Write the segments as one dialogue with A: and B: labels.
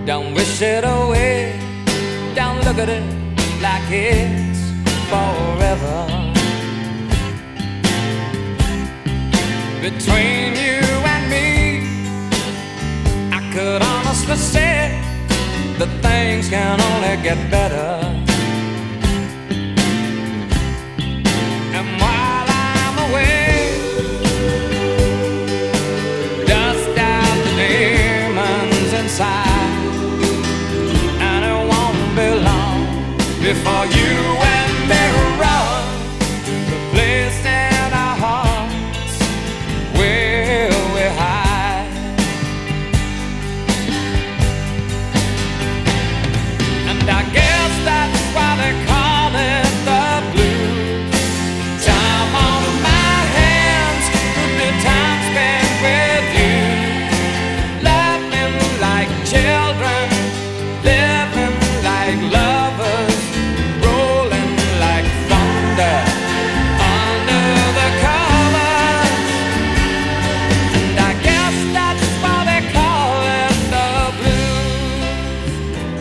A: Don't wish it away, don't look at it like it's forever. Between you and me, I could honestly say that things can only get better. And while I'm away, dust out the demons inside, and it won't be long before you and me run to the place in our hearts where we hide. And I guess that's why they call it the blues. Time on my hands could be time spent with you, laughing like children, living like lovers, rolling like thunder under the covers. And I guess that's why they call it the blues.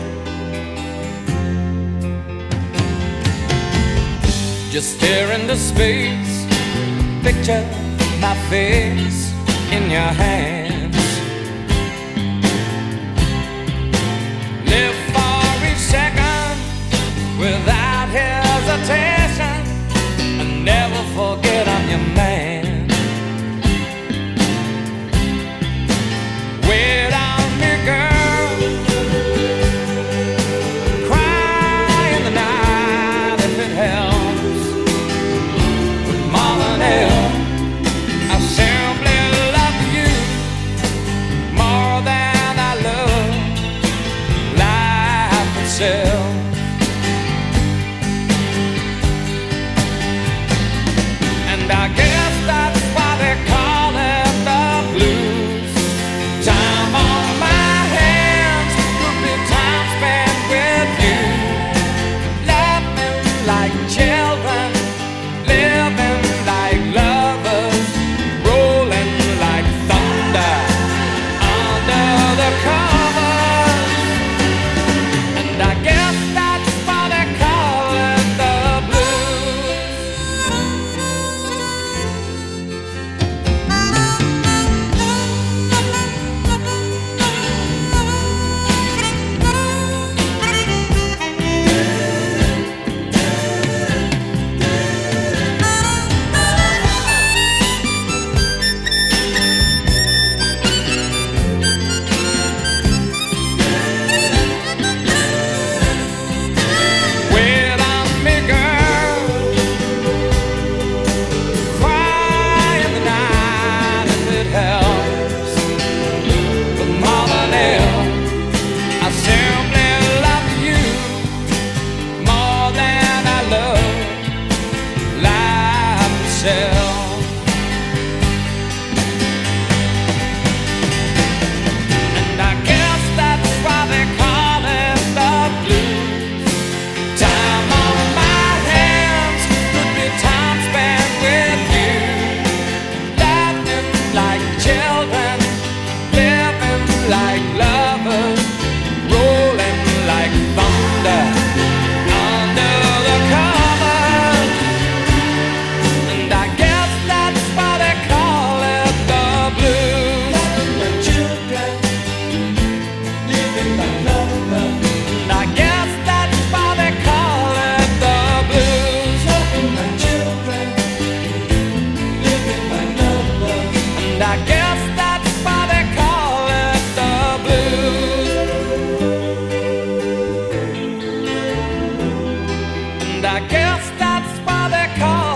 A: Just stare into space, picture my face in your hands. Live for each second without hesitation, and never forget I'm your man. Wait on me, girl, cry in the night if it helps. But more than ever, I simply love you more than I love life itself. And I guess that's why they call it the blues. Time on my hands could be time spent with you, laughing like children, living like lovers, rolling like thunder under the covers. And I guess that's why they call it the blues. Wait on me, girl, cry in the night if it helps. But more than ever, I simply love you more than I love life itself. And I guess that's why they call it the blues. Time on my hands could be time spent with you, laughing like children, living like lovers, rolling like thunder under the covers. And I guess that's why they call it the blues. Like children, living like lovers. And I guess that's why they call it the blues. Like children, living like lovers. And I guess that's why they call it the blues. And I guess that's why they call